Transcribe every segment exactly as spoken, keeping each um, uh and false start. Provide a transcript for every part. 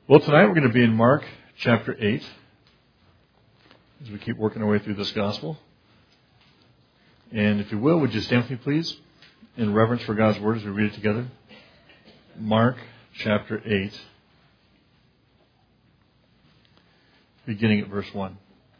Well, tonight we're going to be in Mark chapter eight as we keep working our way through this gospel. And if you will, would you stand with me, please, in reverence for God's word as we read it together? Mark chapter eight, beginning at verse one.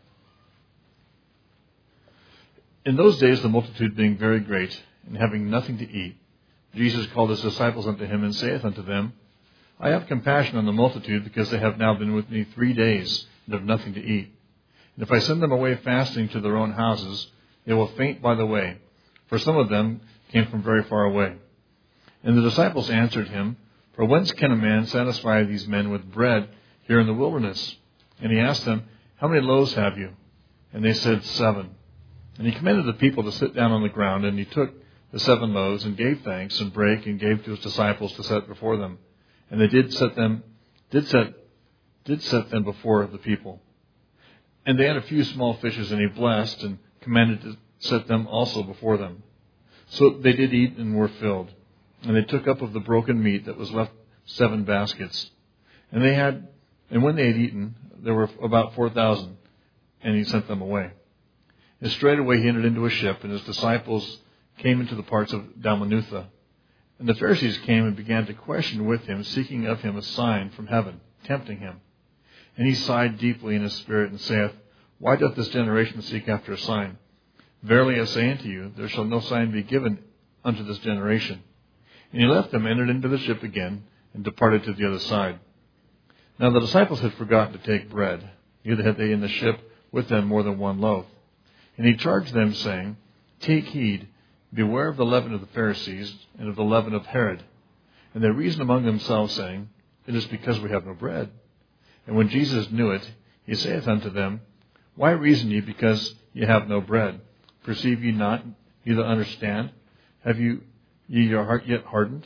In those days, the multitude being very great, and having nothing to eat, Jesus called his disciples unto him, and saith unto them, I have compassion on the multitude, because they have now been with me three days, and have nothing to eat. And if I send them away fasting to their own houses, they will faint by the way, for some of them came from very far away. And the disciples answered him, For whence can a man satisfy these men with bread here in the wilderness? And he asked them, How many loaves have you? And they said, Seven. And he commanded the people to sit down on the ground, and he took the seven loaves, and gave thanks, and brake, and gave to his disciples to set before them. And they did set them, did set, did set them before the people. And they had a few small fishes, and he blessed, and commanded to set them also before them. So they did eat, and were filled. And they took up of the broken meat that was left seven baskets. And they had, and when they had eaten, there were about four thousand, and he sent them away. And straightway he entered into a ship, and his disciples came into the parts of Dalmanutha. And the Pharisees came and began to question with him, seeking of him a sign from heaven, tempting him. And he sighed deeply in his spirit, and saith, Why doth this generation seek after a sign? Verily I say unto you, there shall no sign be given unto this generation. And he left them, entered into the ship again, and departed to the other side. Now the disciples had forgotten to take bread, neither had they in the ship with them more than one loaf. And he charged them, saying, Take heed, beware of the leaven of the Pharisees, and of the leaven of Herod. And they reasoned among themselves, saying, It is because we have no bread. And when Jesus knew it, he saith unto them, Why reason ye because ye have no bread? Perceive ye not, neither understand? Have you ye your heart yet hardened?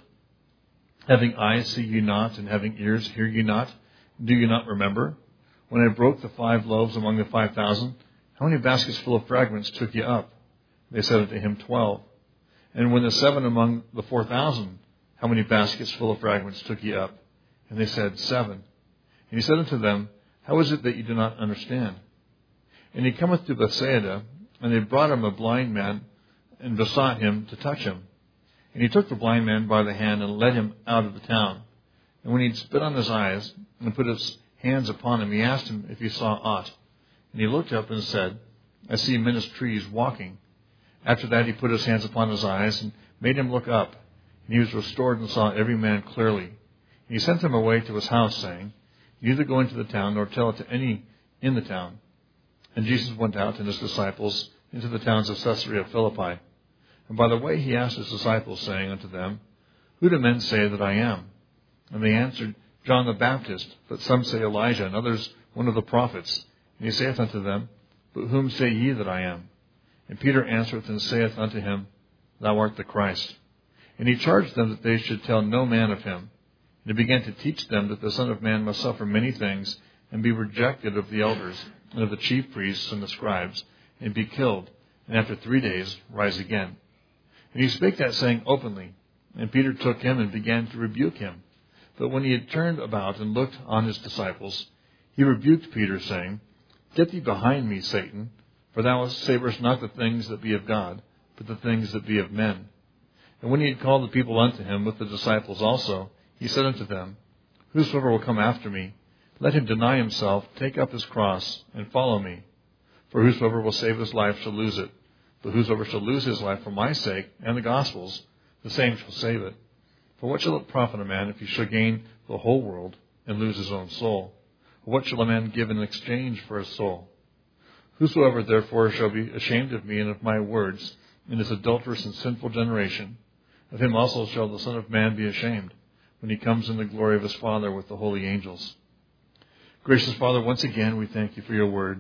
Having eyes see ye not, and having ears hear ye not? Do ye not remember? When I broke the five loaves among the five thousand, how many baskets full of fragments took ye up? They said unto him, Twelve. And when the seven among the four thousand, how many baskets full of fragments took ye up? And they said, Seven. And he said unto them, How is it that ye do not understand? And he cometh to Bethsaida, and they brought him a blind man, and besought him to touch him. And he took the blind man by the hand, and led him out of the town. And when he had spit on his eyes, and put his hands upon him, he asked him if he saw aught. And he looked up and said, I see men as trees walking. After that he put his hands upon his eyes, and made him look up. And he was restored, and saw every man clearly. And he sent him away to his house, saying, Neither go into the town, nor tell it to any in the town. And Jesus went out, and his disciples, into the towns of Caesarea Philippi. And by the way he asked his disciples, saying unto them, Who do men say that I am? And they answered, John the Baptist, but some say Elijah, and others one of the prophets. And he saith unto them, But whom say ye that I am? And Peter answereth and saith unto him, Thou art the Christ. And he charged them that they should tell no man of him. And he began to teach them that the Son of Man must suffer many things, and be rejected of the elders, and of the chief priests and the scribes, and be killed, and after three days rise again. And he spake that saying openly. And Peter took him and began to rebuke him. But when he had turned about and looked on his disciples, he rebuked Peter, saying, Get thee behind me, Satan, for thou savourest not the things that be of God, but the things that be of men. And when he had called the people unto him with the disciples also, he said unto them, Whosoever will come after me, let him deny himself, take up his cross, and follow me. For whosoever will save his life shall lose it. But whosoever shall lose his life for my sake and the gospel's, the same shall save it. For what shall it profit a man if he shall gain the whole world and lose his own soul? Or what shall a man give in exchange for his soul? Whosoever therefore shall be ashamed of me and of my words in this adulterous and sinful generation, of him also shall the Son of Man be ashamed, when he comes in the glory of his Father with the holy angels. Gracious Father, once again we thank you for your word.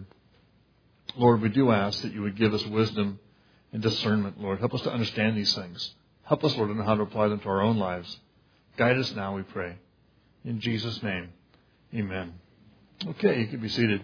Lord, we do ask that you would give us wisdom and discernment, Lord. Help us to understand these things. Help us, Lord, to know how to apply them to our own lives. Guide us now, we pray. In Jesus' name, amen. Okay, you can be seated.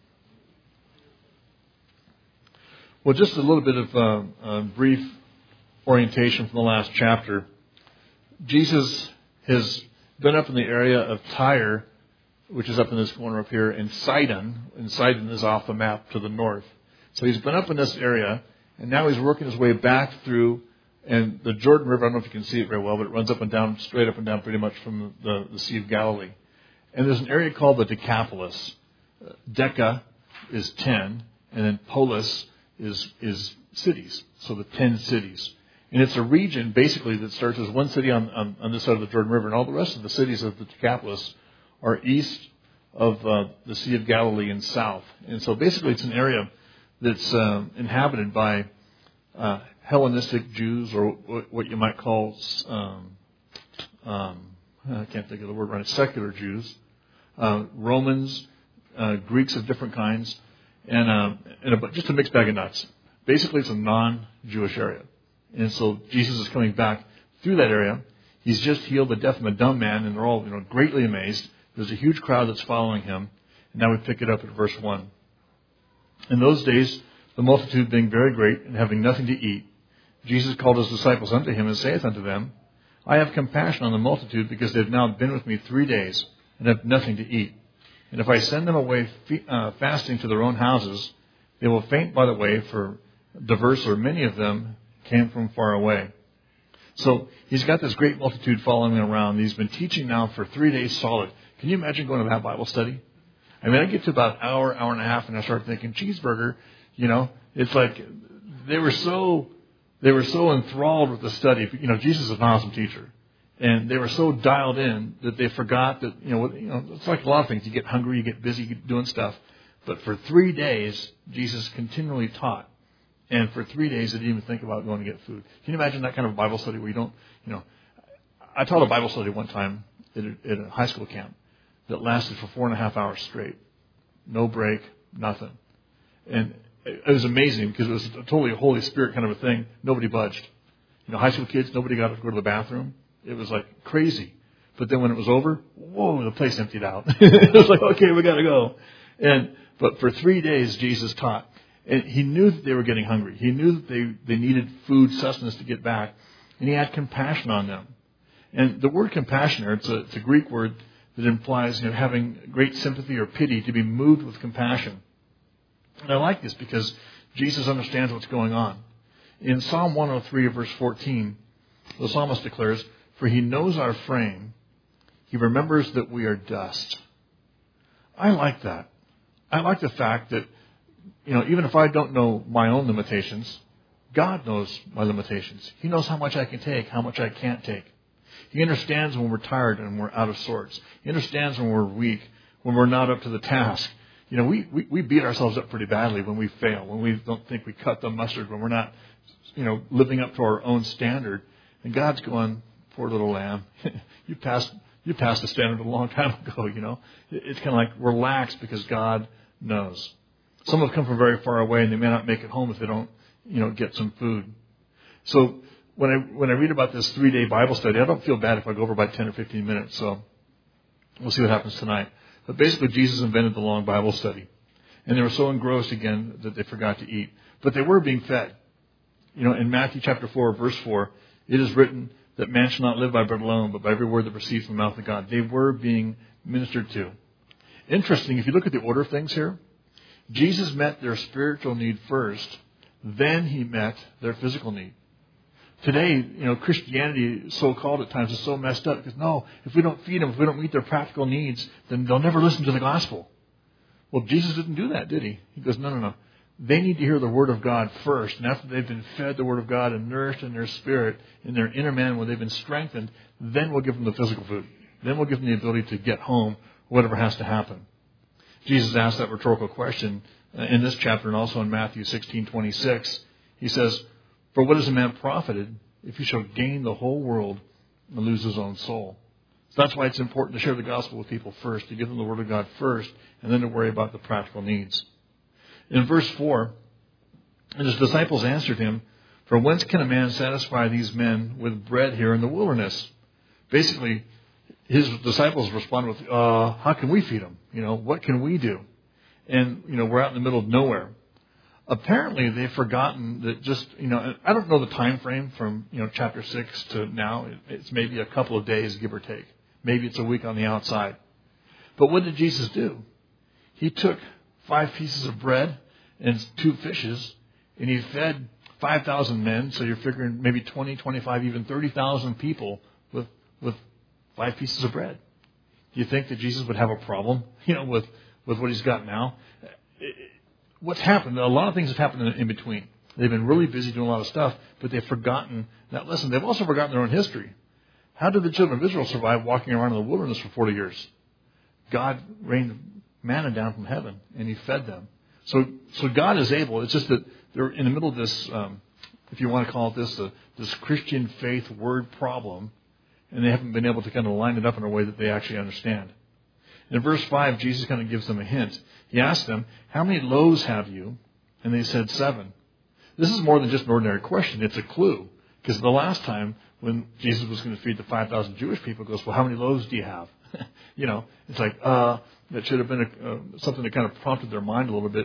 Well, just a little bit of uh, uh, brief orientation from the last chapter. Jesus has been up in the area of Tyre which is up in this corner up here, and Sidon, and Sidon is off the map to the north. So he's been up in this area, and now he's working his way back through, and the Jordan River, I don't know if you can see it very well, but it runs up and down, straight up and down pretty much from the, the Sea of Galilee. And there's an area called the Decapolis. Uh, Deca is ten, and then polis is is cities, so the ten cities. And it's a region, basically, that starts as one city on, on, on this side of the Jordan River, and all the rest of the cities of the Decapolis are east of uh, the Sea of Galilee and south. And so basically it's an area that's uh, inhabited by uh, Hellenistic Jews, or what you might call, um, um, I can't think of the word right, secular Jews, uh, Romans, uh, Greeks of different kinds, and, uh, and a, just a mixed bag of nuts. Basically it's a non-Jewish area. And so Jesus is coming back through that area. He's just healed the deaf and the dumb man, and they're all, you know, greatly amazed. There's a huge crowd that's following him. And now we pick it up at verse one. In those days, the multitude being very great and having nothing to eat, Jesus called his disciples unto him and saith unto them, I have compassion on the multitude, because they have now been with me three days and have nothing to eat. And if I send them away fe- uh, fasting to their own houses, they will faint by the way, for diverse or many of them came from far away. So he's got this great multitude following him around. He's been teaching now for three days solid. Can you imagine going to that Bible study? I mean, I get to about an hour, hour and a half, and I start thinking, cheeseburger, you know, it's like they were so they were so enthralled with the study. You know, Jesus is an awesome teacher. And they were so dialed in that they forgot that, you know, you know, it's like a lot of things. You get hungry, you get busy, you get doing stuff. But for three days, Jesus continually taught. And for three days, they didn't even think about going to get food. Can you imagine that kind of Bible study where you don't, you know, I taught a Bible study one time at a, at a high school camp that lasted for four and a half hours straight. No break, nothing. And it was amazing because it was a totally Holy Spirit kind of a thing. Nobody budged. You know, high school kids, nobody got to go to the bathroom. It was like crazy. But then when it was over, whoa, the place emptied out. It was like, okay, we got to go. And, but for three days, Jesus taught. And he knew that they were getting hungry. He knew that they, they needed food, sustenance to get back. And he had compassion on them. And the word compassion there, it's a, it's a Greek word that implies, you know, having great sympathy or pity, to be moved with compassion. And I like this because Jesus understands what's going on. In Psalm one oh three, verse fourteen, the psalmist declares, for he knows our frame. He remembers that we are dust. I like that. I like the fact that, you know, even if I don't know my own limitations, God knows my limitations. He knows how much I can take, how much I can't take. He understands when we're tired and we're out of sorts. He understands when we're weak, when we're not up to the task. You know, we, we, we beat ourselves up pretty badly when we fail, when we don't think we cut the mustard, when we're not, you know, living up to our own standard. And God's going, poor little lamb, you passed you passed the standard a long time ago, you know. It's kind of like relax because God knows. Some have come from very far away and they may not make it home if they don't, you know, get some food. So when I when I read about this three-day Bible study, I don't feel bad if I go over by ten or fifteen minutes. So we'll see what happens tonight. But basically, Jesus invented the long Bible study. And they were so engrossed again that they forgot to eat. But they were being fed. You know, in Matthew chapter four, verse four, it is written that man shall not live by bread alone, but by every word that proceeds from the mouth of God. They were being ministered to. Interesting, if you look at the order of things here, Jesus met their spiritual need first, then he met their physical need. Today, you know, Christianity, so-called at times, is so messed up because, no, if we don't feed them, if we don't meet their practical needs, then they'll never listen to the gospel. Well, Jesus didn't do that, did he? He goes, no, no, no. They need to hear the Word of God first. And after they've been fed the Word of God and nourished in their spirit, in their inner man, when they've been strengthened, then we'll give them the physical food. Then we'll give them the ability to get home, whatever has to happen. Jesus asked that rhetorical question in this chapter and also in Matthew sixteen twenty-six. He says, for what is a man profited if he shall gain the whole world and lose his own soul? So that's why it's important to share the gospel with people first, to give them the Word of God first, and then to worry about the practical needs. In verse four, and his disciples answered him, for whence can a man satisfy these men with bread here in the wilderness? Basically, his disciples responded with, uh, how can we feed them? You know, what can we do? And, you know, we're out in the middle of nowhere. Apparently, they've forgotten that just, you know, I don't know the time frame from, you know, chapter six to now. It's maybe a couple of days, give or take. Maybe it's a week on the outside. But what did Jesus do? He took five pieces of bread and two fishes, and he fed five thousand men, so you're figuring maybe twenty, twenty-five, even thirty thousand people with with five pieces of bread. Do you think that Jesus would have a problem, you know, with, with what he's got now? What's happened, a lot of things have happened in, in between. They've been really busy doing a lot of stuff, but they've forgotten that lesson. They've also forgotten their own history. How did the children of Israel survive walking around in the wilderness for forty years? God rained manna down from heaven, and he fed them. So so God is able. It's just that they're in the middle of this, um, if you want to call it this, uh, this Christian faith word problem, and they haven't been able to kind of line it up in a way that they actually understand. And in verse five, Jesus kind of gives them a hint. He asked them, how many loaves have you? And they said seven. This is more than just an ordinary question. It's a clue. Because the last time when Jesus was going to feed the five thousand Jewish people, he goes, well, how many loaves do you have? you know, it's like, uh, that should have been a, uh, something that kind of prompted their mind a little bit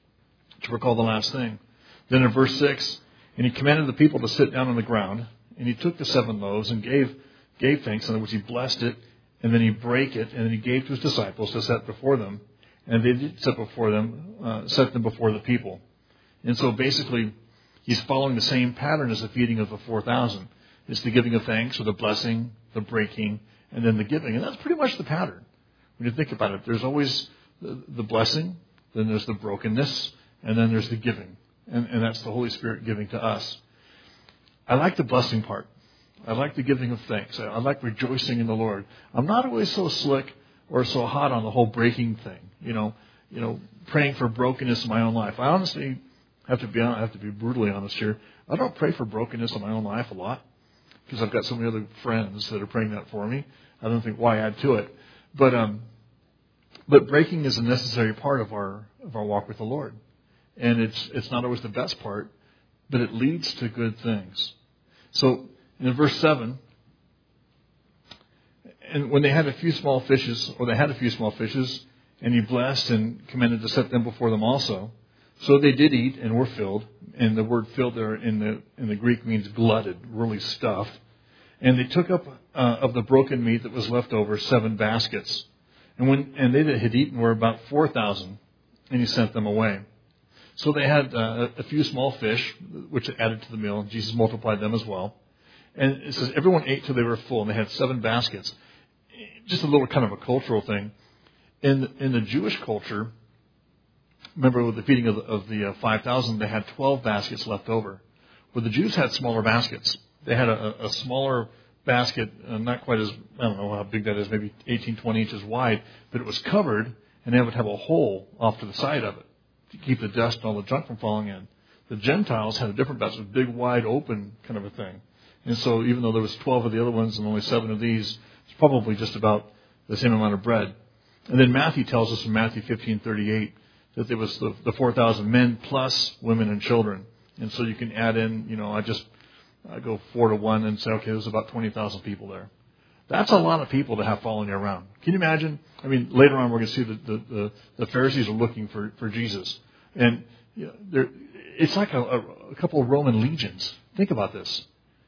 to recall the last thing. Then in verse six, and he commanded the people to sit down on the ground, and he took the seven loaves and gave gave thanks, in other words, he blessed it, and then he brake it, and then he gave to his disciples to set before them, and they did set before them, uh, set them before the people. And so basically, he's following the same pattern as the feeding of the four thousand. It's the giving of thanks, or the blessing, the breaking, and then the giving. And that's pretty much the pattern. When you think about it, there's always the, the blessing, then there's the brokenness, and then there's the giving. And, and that's the Holy Spirit giving to us. I like the blessing part. I like the giving of thanks. I, I like rejoicing in the Lord. I'm not always so slick or so hot on the whole breaking thing. You know, you know, praying for brokenness in my own life. I honestly have to be I have to be brutally honest here. I don't pray for brokenness in my own life a lot because I've got so many other friends that are praying that for me. I don't think why add to it. But um, but breaking is a necessary part of our of our walk with the Lord, and it's it's not always the best part, but it leads to good things. So in verse seven, and when they had a few small fishes, or they had a few small fishes, and he blessed and commanded to set them before them also. So they did eat and were filled, and the word filled there in the in the Greek means glutted, really stuffed. And they took up uh, of the broken meat that was left over seven baskets, and when and they that had eaten were about four thousand, and he sent them away. So they had uh, a few small fish, which added to the meal, and Jesus multiplied them as well. And it says everyone ate till they were full, and they had seven baskets. Just a little kind of a cultural thing. In in the Jewish culture, remember with the feeding of the, of the uh, five thousand, they had twelve baskets left over. Well, the Jews had smaller baskets. They had a, a smaller basket, uh, not quite as, I don't know how big that is, maybe eighteen, twenty inches wide, but it was covered, and they would have a hole off to the side of it to keep the dust and all the junk from falling in. The Gentiles had a different basket, a big, wide open kind of a thing. And so even though there was twelve of the other ones and only seven of these, it's probably just about the same amount of bread. And then Matthew tells us in Matthew fifteen thirty-eight that there was the, the four thousand men plus women and children. And so you can add in, you know, I just I go four to one and say, okay, there's about twenty thousand people there. That's a lot of people to have following you around. Can you imagine? I mean, later on we're going to see that the, the, the Pharisees are looking for, for Jesus. And you know, they're, it's like a, a, a couple of Roman legions. Think about this.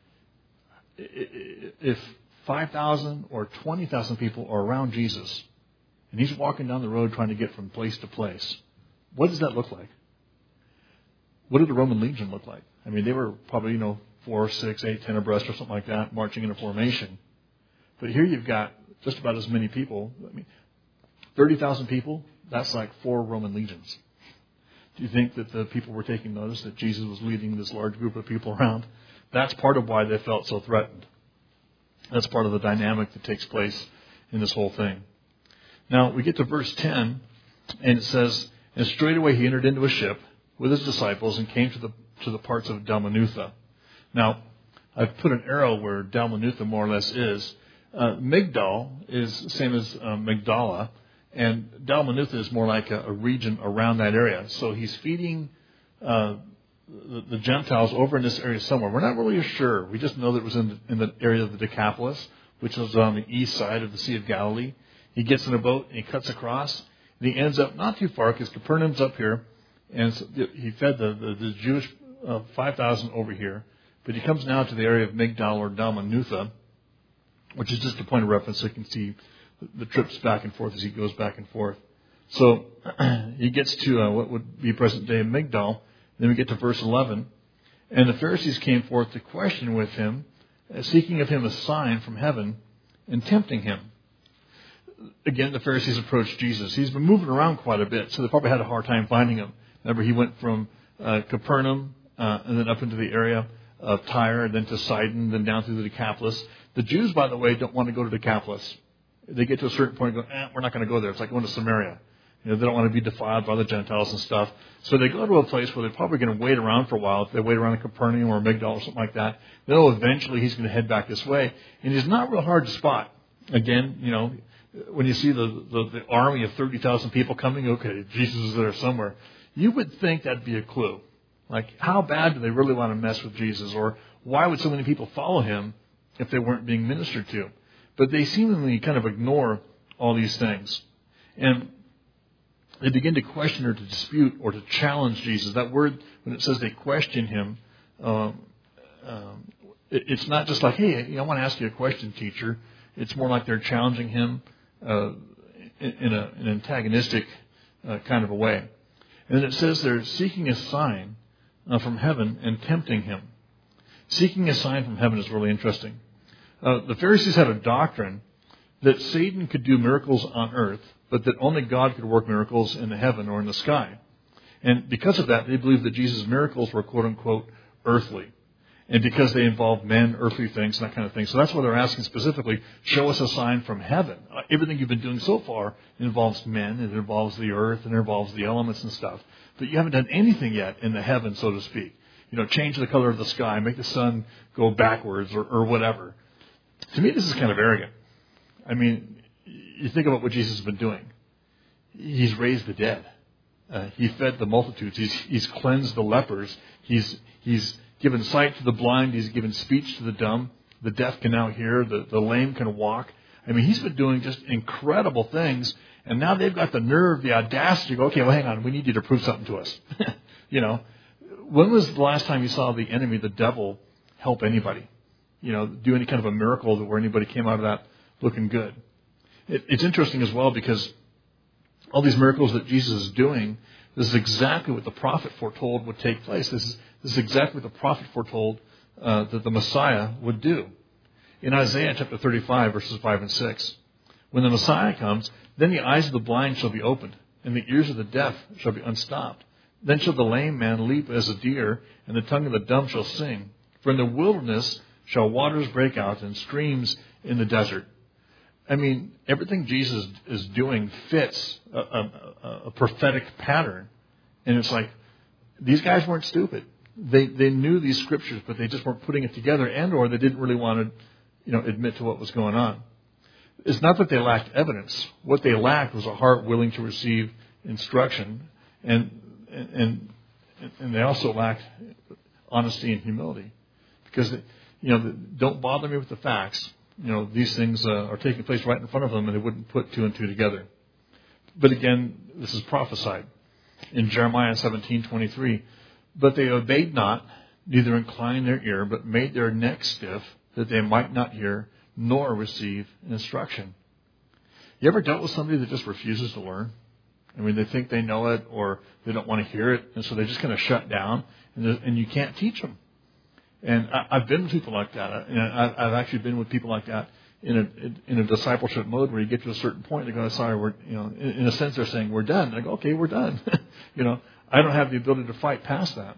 If five thousand or twenty thousand people are around Jesus, and he's walking down the road trying to get from place to place, what does that look like? What did the Roman legion look like? I mean, they were probably, you know, four, six, eight, ten abreast or something like that, marching in a formation. But here you've got just about as many people. I mean, thirty thousand people, that's like four Roman legions. Do you think that the people were taking notice that Jesus was leading this large group of people around? That's part of why they felt so threatened. That's part of the dynamic that takes place in this whole thing. Now, we get to verse ten, and it says, and straightway he entered into a ship with his disciples and came to the to the parts of Dalmanutha. Now, I've put an arrow where Dalmanutha more or less is. Uh, Migdal is the same as uh, Magdala, and Dalmanutha is more like a, a region around that area. So he's feeding uh, the, the Gentiles over in this area somewhere. We're not really sure. We just know that it was in the, in the area of the Decapolis, which was on the east side of the Sea of Galilee. He gets in a boat and he cuts across, and he ends up not too far because Capernaum's up here, and so he fed the, the, the Jewish uh, five thousand over here. But he comes now to the area of Migdal or Dalmanutha, which is just a point of reference so you can see the trips back and forth as he goes back and forth. So he gets to uh, what would be present day Migdal. Then we get to verse eleven. And the Pharisees came forth to question with him, seeking of him a sign from heaven and tempting him. Again, the Pharisees approached Jesus. He's been moving around quite a bit, so they probably had a hard time finding him. Remember, he went from uh, Capernaum uh, and then up into the area of Tyre, and then to Sidon, then down through the Decapolis. The Jews, by the way, don't want to go to Decapolis. They get to a certain point and go, eh, we're not going to go there. It's like going to Samaria. You know, they don't want to be defiled by the Gentiles and stuff. So they go to a place where they're probably going to wait around for a while. If they wait around in Capernaum or Migdal or something like that, then eventually he's going to head back this way. And he's not real hard to spot. Again, you know, when you see the, the, the army of thirty thousand people coming, okay, Jesus is there somewhere. You would think that'd be a clue. Like, how bad do they really want to mess with Jesus? Or why would so many people follow him if they weren't being ministered to? But they seemingly kind of ignore all these things. And they begin to question or to dispute or to challenge Jesus. That word, when it says they question him, um, um, it, it's not just like, hey, I want to ask you a question, teacher. It's more like they're challenging him uh, in, in a, an antagonistic uh, kind of a way. And then it says they're seeking a sign uh, from heaven and tempting him. Seeking a sign from heaven is really interesting. Uh, the Pharisees had a doctrine that Satan could do miracles on earth, but that only God could work miracles in the heaven or in the sky. And because of that, they believed that Jesus' miracles were, quote unquote, earthly. And because they involved men, earthly things, and that kind of thing. So that's why they're asking specifically, show us a sign from heaven. Uh, everything you've been doing so far involves men, it involves the earth, and it involves the elements and stuff. But you haven't done anything yet in the heaven, so to speak. You know, change the color of the sky, make the sun go backwards or, or whatever. To me, this is kind of arrogant. I mean, you think about what Jesus has been doing. He's raised the dead. Uh, he fed the multitudes. He's, he's cleansed the lepers. He's, he's given sight to the blind. He's given speech to the dumb. The deaf can now hear. The, the lame can walk. I mean, he's been doing just incredible things. And now they've got the nerve, the audacity to go, okay, well, hang on. We need you to prove something to us. You know, when was the last time you saw the enemy, the devil, help anybody? You know, do any kind of a miracle where anybody came out of that looking good? It, it's interesting as well because all these miracles that Jesus is doing, this is exactly what the prophet foretold would take place. This is, this is exactly what the prophet foretold uh, that the Messiah would do. In Isaiah chapter thirty-five, verses five and six, when the Messiah comes, then the eyes of the blind shall be opened, and the ears of the deaf shall be unstopped. Then shall the lame man leap as a deer, and the tongue of the dumb shall sing. For in the wilderness shall waters break out, and streams in the desert. I mean, everything Jesus is doing fits a, a, a prophetic pattern. And it's like, these guys weren't stupid. They they knew these scriptures, but they just weren't putting it together, and or they didn't really want to, you know, admit to what was going on. It's not that they lacked evidence. What they lacked was a heart willing to receive instruction, and and and they also lacked honesty and humility, because they, you know, don't bother me with the facts. You know, these things uh, are taking place right in front of them, and they wouldn't put two and two together. But again, this is prophesied in Jeremiah seventeen twenty-three. But they obeyed not, neither inclined their ear, but made their neck stiff, that they might not hear, nor receive instruction. You ever dealt with somebody that just refuses to learn? I mean, they think they know it, or they don't want to hear it, and so they just kind of shut down, and, and you can't teach them. And I, I've been with people like that. And I, I've actually been with people like that in a in a discipleship mode where you get to a certain point, they go, "Sorry, we're you know." In, in a sense, they're saying we're done. And I go, "Okay, we're done." You know, I don't have the ability to fight past that.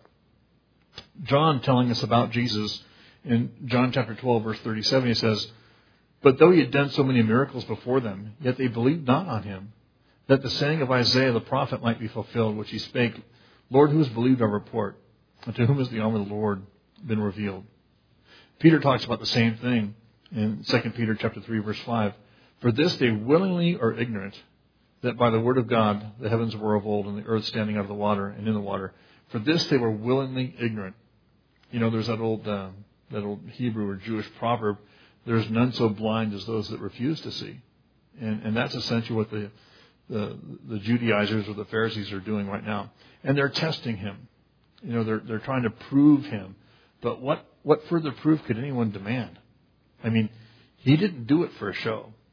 John telling us about Jesus in John chapter twelve, verse thirty-seven, he says, "But though he had done so many miracles before them, yet they believed not on him, that the saying of Isaiah the prophet might be fulfilled, which he spake, Lord, who has believed our report? And to whom has the arm of the Lord been revealed?" Peter talks about the same thing in Second Peter chapter three, verse five. "For this they willingly are ignorant, that by the word of God the heavens were of old, and the earth standing out of the water and in the water. For this they were willingly ignorant." You know, there's that old uh, that old Hebrew or Jewish proverb, "There's none so blind as those that refuse to see." And and that's essentially what the the, the Judaizers or the Pharisees are doing right now. And they're testing him. You know, they're they're trying to prove him. But what, what further proof could anyone demand? I mean, he didn't do it for a show.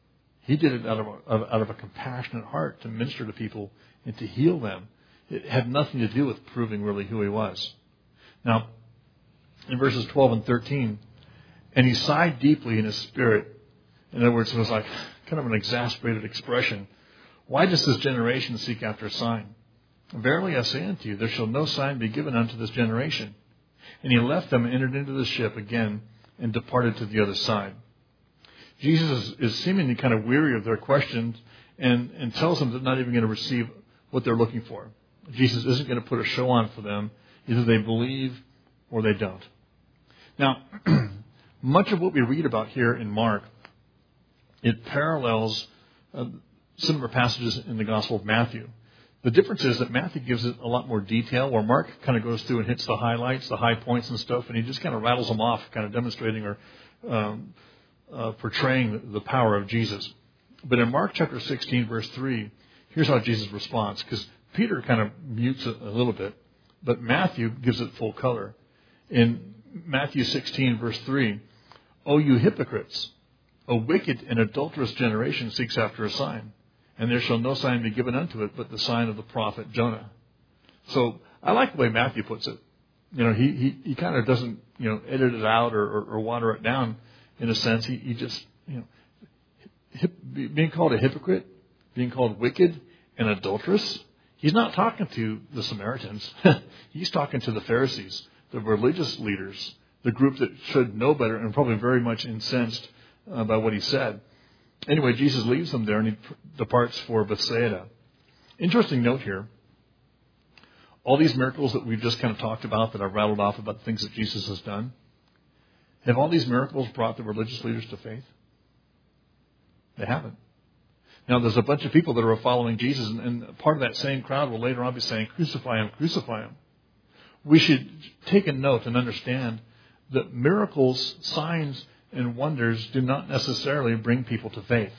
He did it out of a, out of a compassionate heart to minister to people and to heal them. It had nothing to do with proving really who he was. Now, in verses twelve and thirteen, and he sighed deeply in his spirit. In other words, it was like kind of an exasperated expression. Why does this generation seek after a sign? Verily I say unto you, there shall no sign be given unto this generation. And he left them and entered into the ship again and departed to the other side. Jesus is, is seemingly kind of weary of their questions and, and tells them they're not even going to receive what they're looking for. Jesus isn't going to put a show on for them. Either they believe or they don't. Now, much of what we read about here in Mark, it parallels uh, similar passages in the Gospel of Matthew. The difference is that Matthew gives it a lot more detail, where Mark kind of goes through and hits the highlights, the high points and stuff, and he just kind of rattles them off, kind of demonstrating or um, uh, portraying the power of Jesus. But in Mark chapter sixteen, verse three, here's how Jesus responds, because Peter kind of mutes it a little bit, but Matthew gives it full color. In Matthew sixteen, verse three, O you hypocrites, a wicked and adulterous generation seeks after a sign, and there shall no sign be given unto it but the sign of the prophet Jonah. So I like the way Matthew puts it. You know, he he, he kind of doesn't, you know, edit it out or, or, or water it down in a sense. He, he just, you know, hip, being called a hypocrite, being called wicked and adulterous, he's not talking to the Samaritans. He's talking to the Pharisees, the religious leaders, the group that should know better and probably very much incensed uh, by what he said. Anyway, Jesus leaves them there and he departs for Bethsaida. Interesting note here. All these miracles that we've just kind of talked about, that I've rattled off about the things that Jesus has done, have all these miracles brought the religious leaders to faith? They haven't. Now, there's a bunch of people that are following Jesus, and, and part of that same crowd will later on be saying, crucify him, crucify him. We should take a note and understand that miracles, signs, and wonders do not necessarily bring people to faith.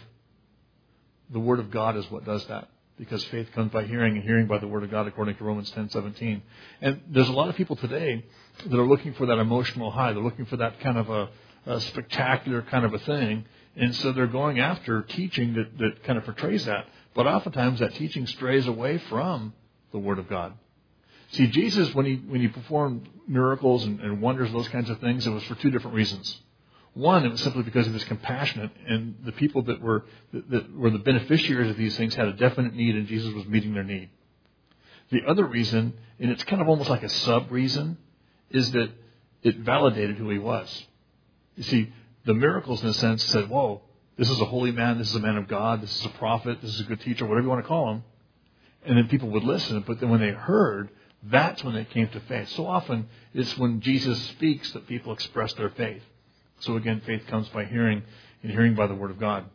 The Word of God is what does that, because faith comes by hearing, and hearing by the Word of God, according to Romans ten seventeen. And there's a lot of people today that are looking for that emotional high. They're looking for that kind of a, a spectacular kind of a thing. And so they're going after teaching that, that kind of portrays that. But oftentimes that teaching strays away from the Word of God. See, Jesus, when he when he performed miracles and, and wonders, those kinds of things, it was for two different reasons. One, it was simply because he was compassionate, and the people that were that, that were the beneficiaries of these things had a definite need, and Jesus was meeting their need. The other reason, and it's kind of almost like a sub-reason, is that it validated who he was. You see, the miracles, in a sense, said, whoa, this is a holy man, this is a man of God, this is a prophet, this is a good teacher, whatever you want to call him. And then people would listen, but then when they heard, that's when they came to faith. So often, it's when Jesus speaks that people express their faith. So again, faith comes by hearing, and hearing by the Word of God.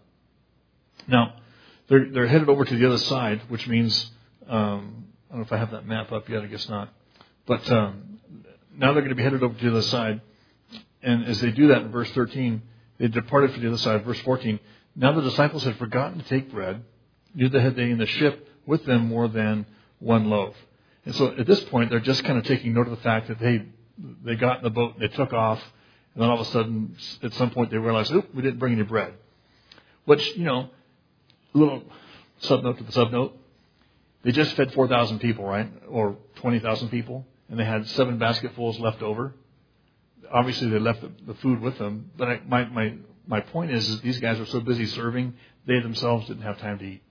Now, they're, they're headed over to the other side, which means, um, I don't know if I have that map up yet, I guess not. But um, now they're going to be headed over to the other side. And as they do that in verse thirteen, they departed for the other side. Verse fourteen, now the disciples had forgotten to take bread, neither had they in the ship with them more than one loaf. And so at this point, they're just kind of taking note of the fact that they they got in the boat, they took off, and then all of a sudden, at some point, they realized, oop, we didn't bring any bread. Which, you know, a little sub-note to the sub-note. They just fed four thousand people, right? Or twenty thousand people. And they had seven basketfuls left over. Obviously, they left the, the food with them. But I, my, my, my point is, is these guys were so busy serving, they themselves didn't have time to eat.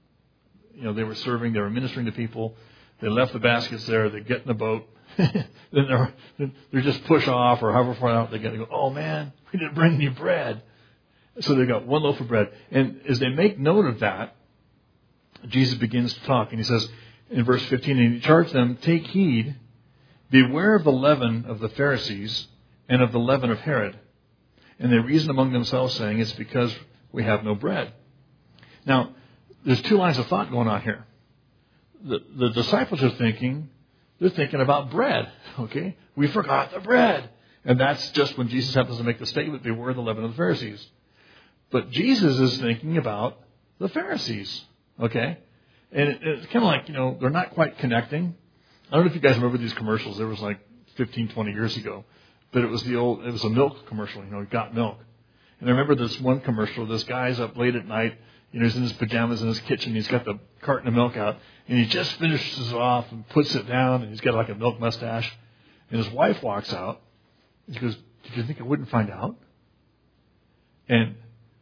You know, they were serving, they were ministering to people. They left the baskets there. They get in the boat. then they're, they're just push off, or however far out they get. They go, oh man, we didn't bring any bread. So they got one loaf of bread. And as they make note of that, Jesus begins to talk. And he says in verse fifteen, and he charged them, take heed, beware of the leaven of the Pharisees and of the leaven of Herod. And they reasoned among themselves, saying, it's because we have no bread. Now, there's two lines of thought going on here. The, the disciples are thinking, they're thinking about bread, okay? We forgot the bread. And that's just when Jesus happens to make the statement, beware of the leaven of the Pharisees. But Jesus is thinking about the Pharisees, okay? And it, it's kind of like, you know, they're not quite connecting. I don't know if you guys remember these commercials. There was like fifteen, twenty years ago. But it was the old, it was a milk commercial, you know, got milk. And I remember this one commercial, this guy's up late at night You know, he's in his pajamas in his kitchen. He's got the carton of milk out, and he just finishes it off and puts it down, and he's got like a milk mustache. And his wife walks out. And she goes, "Did you think I wouldn't find out?" And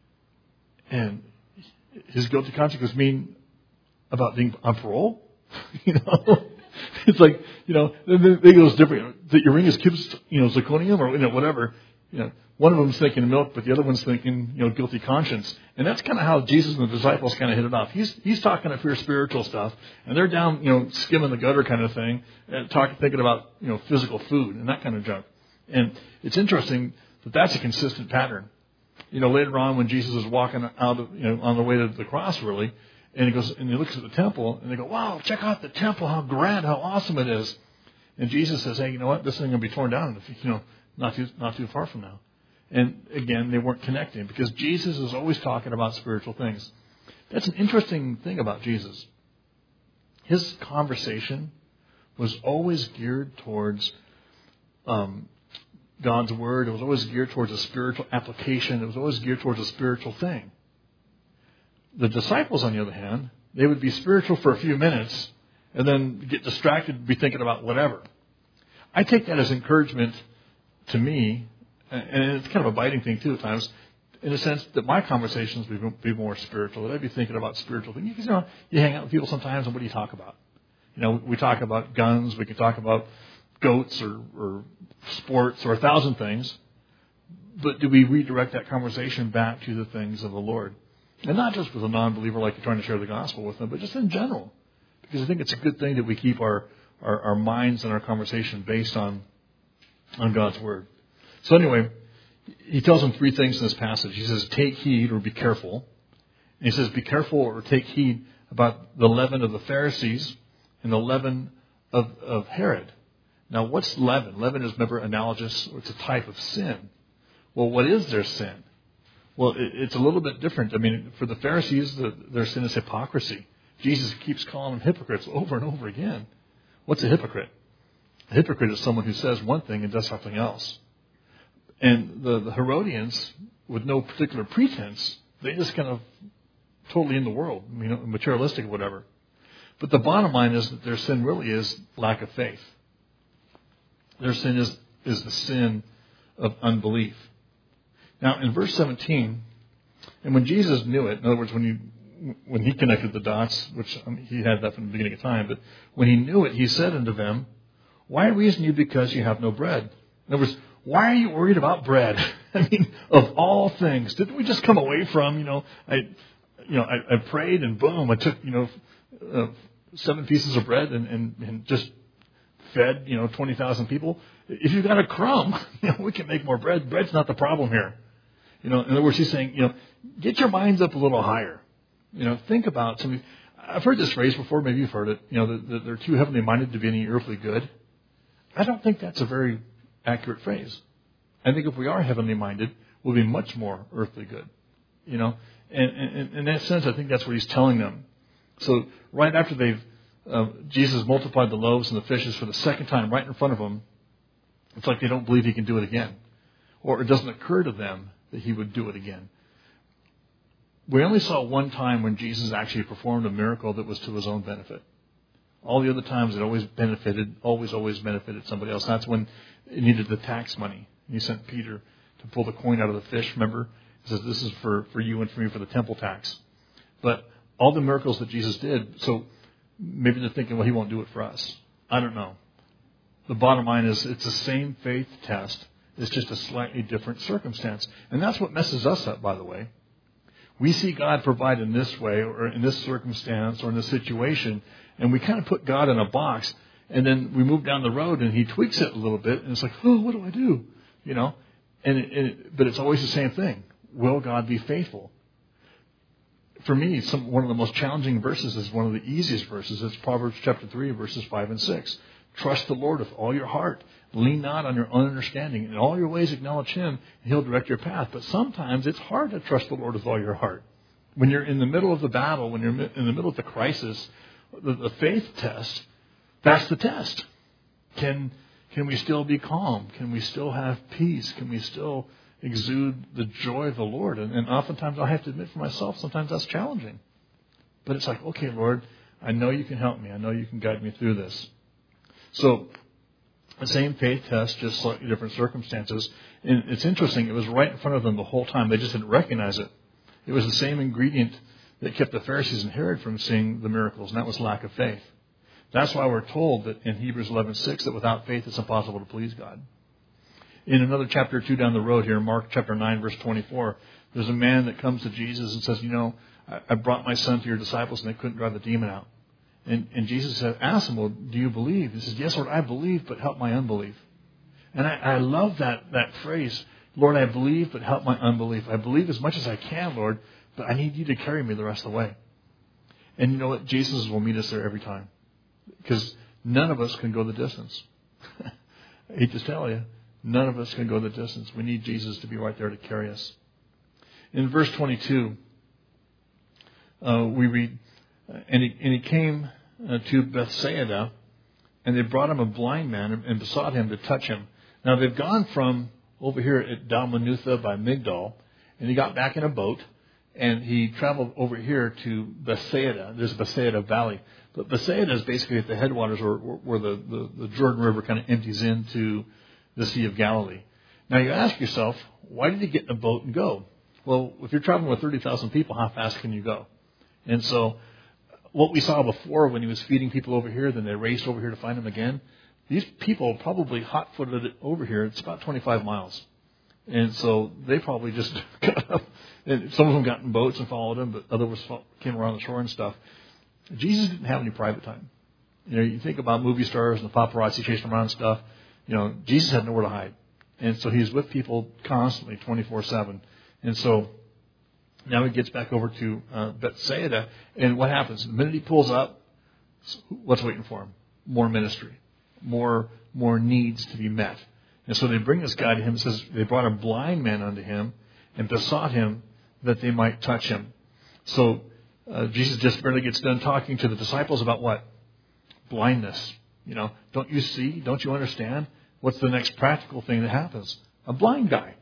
and his guilty conscience goes, "Mean about being on parole?" You know, it's like, you know, they goes different. The Irenaeus keeps, you know, zirconium or, you know, whatever. You know, one of them's thinking milk, but the other one's thinking, you know, guilty conscience. And that's kind of how Jesus and the disciples kind of hit it off. He's he's talking up here spiritual stuff, and they're down, you know, skimming the gutter kind of thing, and talking, thinking about, you know, physical food and that kind of junk. And it's interesting that that's a consistent pattern. You know, later on when Jesus is walking out of, you know, on the way to the cross, really. And he goes and he looks at the temple, and they go, "Wow, check out the temple! How grand, how awesome it is!" And Jesus says, "Hey, you know what? This thing going to be torn down, you know, not too not too far from now." And again, they weren't connecting because Jesus is always talking about spiritual things. That's an interesting thing about Jesus. His conversation was always geared towards um, God's word. It was always geared towards a spiritual application. It was always geared towards a spiritual thing. The disciples, on the other hand, they would be spiritual for a few minutes and then get distracted and be thinking about whatever. I take that as encouragement to me, and it's kind of a biting thing too at times, in the sense that my conversations would be more spiritual, that I'd be thinking about spiritual things. Because, you know, you hang out with people sometimes, and what do you talk about? You know, we talk about guns, we can talk about goats or, or sports or a thousand things, but do we redirect that conversation back to the things of the Lord? And not just with a non-believer like you're trying to share the gospel with them, but just in general. Because I think it's a good thing that we keep our, our, our minds and our conversation based on, on God's word. So anyway, he tells them three things in this passage. He says, take heed or be careful. And he says, be careful or take heed about the leaven of the Pharisees and the leaven of, of Herod. Now, what's leaven? Leaven is, remember, analogous, or it's a type of sin. Well, what is their sin? Well, it's a little bit different. I mean, for the Pharisees, the, their sin is hypocrisy. Jesus keeps calling them hypocrites over and over again. What's a hypocrite? A hypocrite is someone who says one thing and does something else. And the, the Herodians, with no particular pretense, they just kind of totally in the world, you know, materialistic or whatever. But the bottom line is that their sin really is lack of faith. Their sin is, is the sin of unbelief. Now, in verse seventeen, and when Jesus knew it, in other words, when he, when he connected the dots, which I mean, he had that from the beginning of time, but when he knew it, he said unto them, why reason you because you have no bread? In other words, why are you worried about bread? I mean, of all things, didn't we just come away from, you know, I, you know, I, I prayed and boom, I took, you know, uh, seven pieces of bread and, and, and just fed, you know, twenty thousand people. If you've got a crumb, you know, we can make more bread. Bread's not the problem here. You know, in other words, he's saying, you know, get your minds up a little higher. You know, think about something. I've heard this phrase before. Maybe you've heard it. You know, that they're too heavenly minded to be any earthly good. I don't think that's a very accurate phrase. I think if we are heavenly minded, we'll be much more earthly good. You know, and, and in that sense, I think that's what he's telling them. So right after they've, uh, Jesus multiplied the loaves and the fishes for the second time right in front of them, it's like they don't believe he can do it again. Or it doesn't occur to them that he would do it again. We only saw one time when Jesus actually performed a miracle that was to his own benefit. All the other times it always benefited, always, always benefited somebody else. That's when it needed the tax money. He sent Peter to pull the coin out of the fish, remember? He says, this is for, for you and for me for the temple tax. But all the miracles that Jesus did, so maybe they're thinking, well, he won't do it for us. I don't know. The bottom line is it's the same faith test. It's just a slightly different circumstance. And that's what messes us up, by the way. We see God provide in this way or in this circumstance or in this situation, and we kind of put God in a box, and then we move down the road and he tweaks it a little bit, and it's like, oh, what do I do? You know, and it, it, but it's always the same thing. Will God be faithful? For me, some, one of the most challenging verses is one of the easiest verses. It's Proverbs chapter three, verses five and six. Trust the Lord with all your heart. Lean not on your own understanding. In all your ways acknowledge him, and he'll direct your path. But sometimes it's hard to trust the Lord with all your heart. When you're in the middle of the battle, when you're in the middle of the crisis, the, the faith test, that's the test. Can can we still be calm? Can we still have peace? Can we still exude the joy of the Lord. And, and oftentimes I have to admit for myself, sometimes that's challenging. But it's like, okay, Lord, I know you can help me. I know you can guide me through this. So the same faith test, just slightly different circumstances. And it's interesting. It was right in front of them the whole time. They just didn't recognize it. It was the same ingredient that kept the Pharisees and Herod from seeing the miracles, and that was lack of faith. That's why we're told that in Hebrews eleven six that without faith it's impossible to please God. In another chapter or two down the road here, Mark chapter nine, verse twenty-four, there's a man that comes to Jesus and says, you know, I brought my son to your disciples and they couldn't drive the demon out. And, and Jesus said, ask him, well, do you believe? He says, yes, Lord, I believe, but help my unbelief. And I, I love that, that phrase, Lord, I believe, but help my unbelief. I believe as much as I can, Lord, but I need you to carry me the rest of the way. And you know what? Jesus will meet us there every time. Because none of us can go the distance. I hate to tell you, none of us can go the distance. We need Jesus to be right there to carry us. In verse twenty-two, uh, we read, and he, and he came uh, to Bethsaida, and they brought him a blind man and, and besought him to touch him. Now they've gone from over here at Dalmanutha by Migdal, and he got back in a boat, and he traveled over here to Bethsaida. There's Bethsaida Valley. But Bethsaida is basically at the headwaters where, where the, the, the Jordan River kind of empties into the Sea of Galilee. Now you ask yourself, why did he get in a boat and go? Well, if you're traveling with thirty thousand people, how fast can you go? And so what we saw before when he was feeding people over here, then they raced over here to find him again. These people probably hot-footed it over here. It's about twenty-five miles. And so they probably just got up. And some of them got in boats and followed him, but others came around the shore and stuff. Jesus didn't have any private time. You know, you think about movie stars and the paparazzi chasing around and stuff. You know, Jesus had nowhere to hide. And so he's with people constantly, twenty-four seven. And so now he gets back over to uh, Bethsaida. And what happens? The minute he pulls up, what's waiting for him? More ministry. More, more needs to be met. And so they bring this guy to him. It says they brought a blind man unto him and besought him that they might touch him. So uh, Jesus just barely gets done talking to the disciples about what? Blindness. You know, don't you see? Don't you understand? What's the next practical thing that happens? A blind guy.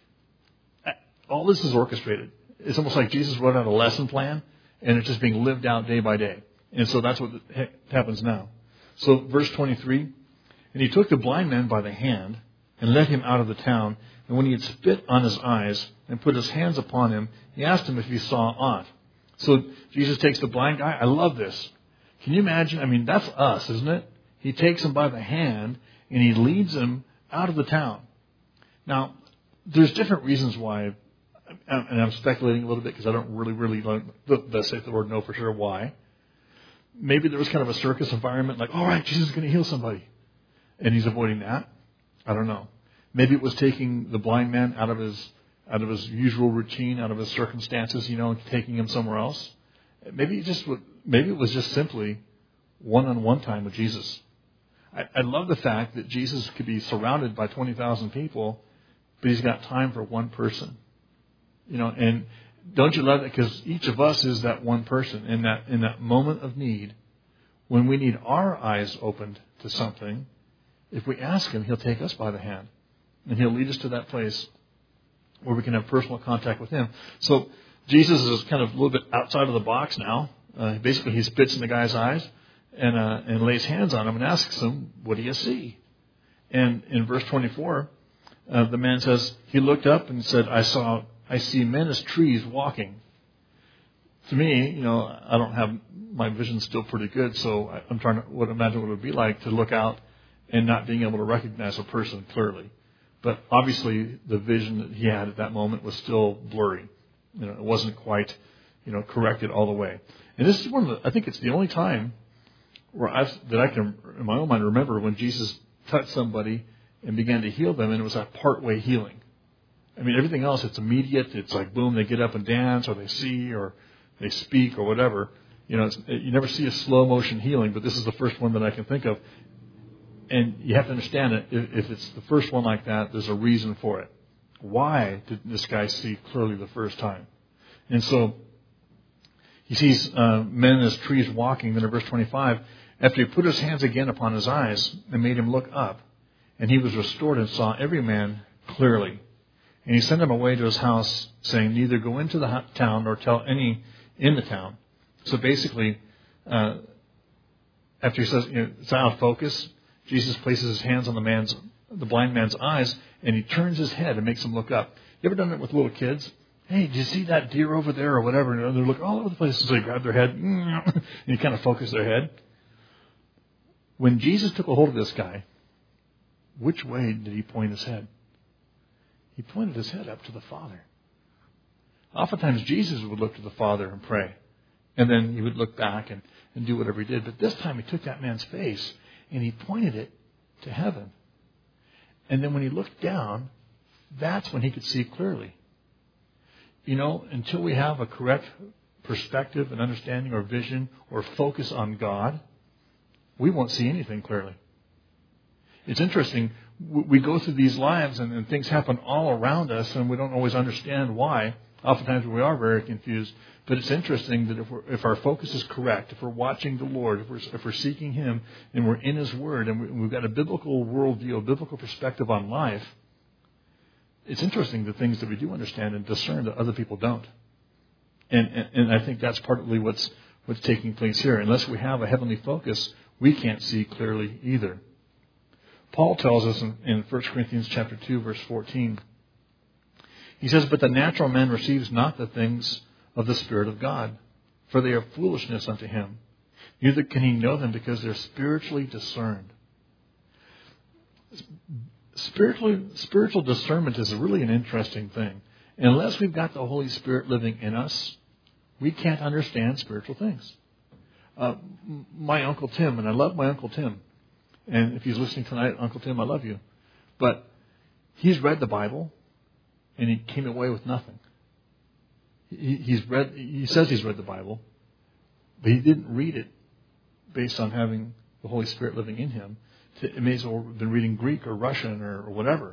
All this is orchestrated. It's almost like Jesus wrote out a lesson plan, and it's just being lived out day by day. And so that's what happens now. So verse twenty-three, and he took the blind man by the hand and led him out of the town. And when he had spit on his eyes and put his hands upon him, he asked him if he saw aught. So Jesus takes the blind guy. I love this. Can you imagine? I mean, that's us, isn't it? He takes him by the hand and he leads him out of the town. Now, there's different reasons why, and I'm speculating a little bit because I don't really, really, let's say the word know for sure why. Maybe there was kind of a circus environment, like, all right, Jesus is going to heal somebody. And he's avoiding that. I don't know. Maybe it was taking the blind man out of his out of his usual routine, out of his circumstances, you know, and taking him somewhere else. Maybe it just maybe it was just simply one-on-one time with Jesus. I, I love the fact that Jesus could be surrounded by twenty thousand people, but he's got time for one person. You know, and don't you love that? Because each of us is that one person in that in that moment of need, when we need our eyes opened to something. If we ask him, he'll take us by the hand. And he'll lead us to that place where we can have personal contact with him. So Jesus is kind of a little bit outside of the box now. Uh, basically, he spits in the guy's eyes and uh, and lays hands on him and asks him, what do you see? And in verse twenty-four, uh, the man says, he looked up and said, I saw, I see men as trees walking. To me, you know, I don't have, my vision's still pretty good, so I'm trying to what, imagine what it would be like to look out and not being able to recognize a person clearly. But obviously, the vision that he had at that moment was still blurry. You know, it wasn't quite, you know, corrected all the way. And this is one of the, I think it's the only time where I've, that I can, in my own mind, remember when Jesus touched somebody and began to heal them, and it was that part-way healing. I mean, everything else, it's immediate. It's like, boom, they get up and dance, or they see, or they speak, or whatever. You know, it's, you never see a slow-motion healing, but this is the first one that I can think of. And you have to understand it. If it's the first one like that, there's a reason for it. Why did this guy see clearly the first time? And so he sees uh, men as trees walking. Then in verse twenty-five, after he put his hands again upon his eyes and made him look up, and he was restored and saw every man clearly. And he sent him away to his house, saying, neither go into the town nor tell any in the town. So basically, uh, after he says, you know, it's out of focus, Jesus places his hands on the man's, the blind man's eyes, and he turns his head and makes him look up. You ever done that with little kids? Hey, did you see that deer over there or whatever? And they're looking all over the place. So they grab their head and you kind of focus their head. When Jesus took a hold of this guy, which way did he point his head? He pointed his head up to the Father. Oftentimes Jesus would look to the Father and pray. And then he would look back and, and do whatever he did. But this time he took that man's face and he pointed it to heaven. And then when he looked down, that's when he could see clearly. You know, until we have a correct perspective and understanding or vision or focus on God, we won't see anything clearly. It's interesting. We go through these lives and, and things happen all around us and we don't always understand why. Oftentimes we are very confused. But it's interesting that if, we're, if our focus is correct, if we're watching the Lord, if we're, if we're seeking Him and we're in His Word and, we, and we've got a biblical worldview, a biblical perspective on life, it's interesting the things that we do understand and discern that other people don't. And, and, and I think that's partly what's, what's taking place here. Unless we have a heavenly focus, we can't see clearly either. Paul tells us in, in First Corinthians chapter two, verse fourteen, he says, but the natural man receives not the things of the Spirit of God, for they are foolishness unto him. Neither can he know them because they're spiritually discerned. Spiritual, spiritual discernment is really an interesting thing. And unless we've got the Holy Spirit living in us, we can't understand spiritual things. Uh, my Uncle Tim, and I love my Uncle Tim. And if he's listening tonight, Uncle Tim, I love you. But he's read the Bible, and he came away with nothing. He, he's read. He says he's read the Bible, but he didn't read it based on having the Holy Spirit living in him. It may as well have been reading Greek or Russian or, or whatever.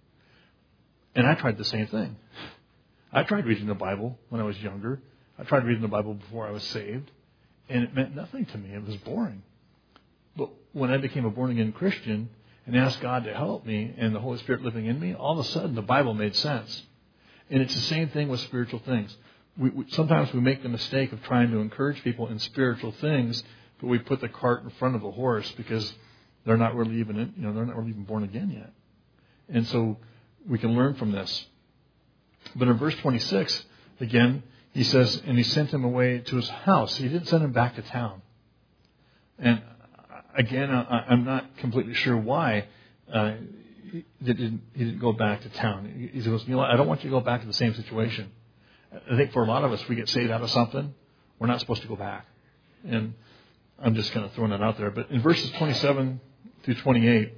And I tried the same thing. I tried reading the Bible when I was younger. I tried reading the Bible before I was saved. And it meant nothing to me. It was boring. But when I became a born-again Christian and asked God to help me and the Holy Spirit living in me, all of a sudden the Bible made sense. And it's the same thing with spiritual things. We, we, sometimes we make the mistake of trying to encourage people in spiritual things, but we put the cart in front of the horse because they're not really even, you know, they're not really even born again yet. And so we can learn from this. But in verse twenty-six, again, he says, and he sent him away to his house. He didn't send him back to town. And again, I, I'm not completely sure why uh, he, didn't, he didn't go back to town. He goes, you know what, I don't want you to go back to the same situation. I think for a lot of us, we get saved out of something, we're not supposed to go back. And I'm just kind of throwing that out there. But in verses twenty-seven through twenty-eight,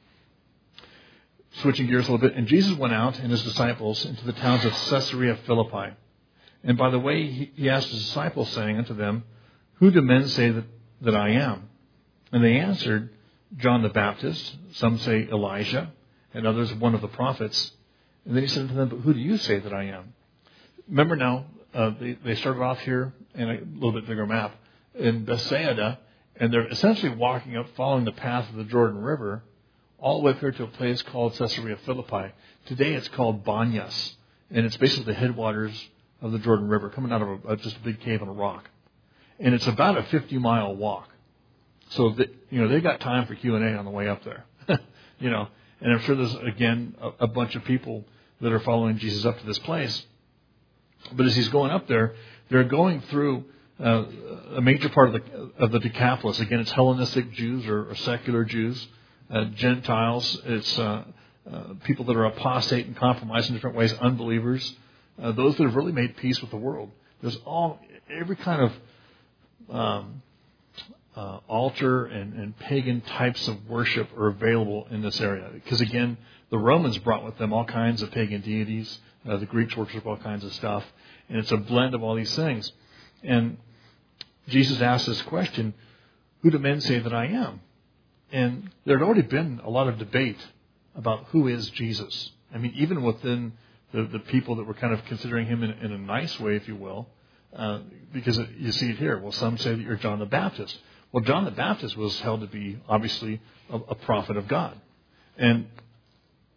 switching gears a little bit, and Jesus went out and his disciples into the towns of Caesarea Philippi. And by the way, he, he asked his disciples, saying unto them, who do men say that, that I am? And they answered, John the Baptist, some say Elijah, and others one of the prophets. And then he said to them, but who do you say that I am? Remember now, uh, they, they started off here in a little bit bigger map in Bethsaida, and they're essentially walking up, following the path of the Jordan River, all the way up here to a place called Caesarea Philippi. Today it's called Banyas, and it's basically the headwaters of the Jordan River, coming out of a, just a big cave in a rock. And it's about a fifty-mile walk. So, that, you know, they've got time for Q and A on the way up there. you know, and I'm sure there's, again, a, a bunch of people that are following Jesus up to this place. But as he's going up there, they're going through uh, a major part of the, of the Decapolis. Again, it's Hellenistic Jews or, or secular Jews, uh, Gentiles. It's uh, uh, people that are apostate and compromised in different ways, unbelievers, uh, those that have really made peace with the world. There's all every kind of um, uh, altar and, and pagan types of worship are available in this area. Because again, the Romans brought with them all kinds of pagan deities. Uh, the Greeks worship all kinds of stuff. And it's a blend of all these things. And Jesus asked this question, who do men say that I am? And there had already been a lot of debate about who is Jesus. I mean, even within the, the people that were kind of considering him in, in a nice way, if you will, uh, because it, you see it here. Well, some say that you're John the Baptist. Well, John the Baptist was held to be, obviously, a, a prophet of God. And